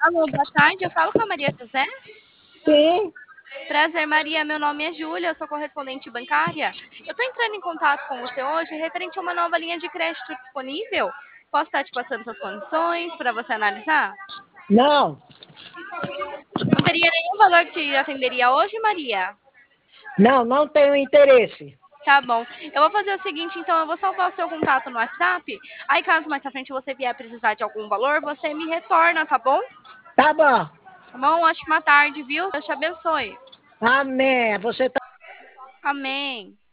Alô, boa tarde. Eu falo com a Maria José. Sim. Prazer, Maria. Meu nome é Júlia, eu sou correspondente bancária. Eu estou entrando em contato com você hoje referente a uma nova linha de crédito disponível. Posso estar te passando essas condições para você analisar? Não, Não teria nenhum valor que te atenderia hoje, Maria? não tenho interesse. Tá bom. Eu vou fazer o seguinte, então, eu vou salvar o seu contato no WhatsApp. Aí, caso mais pra frente você vier precisar de algum valor, você me retorna, tá bom? Tá bom. Tá bom? Ótima tarde, viu? Deus te abençoe. Amém. Você tá Amém.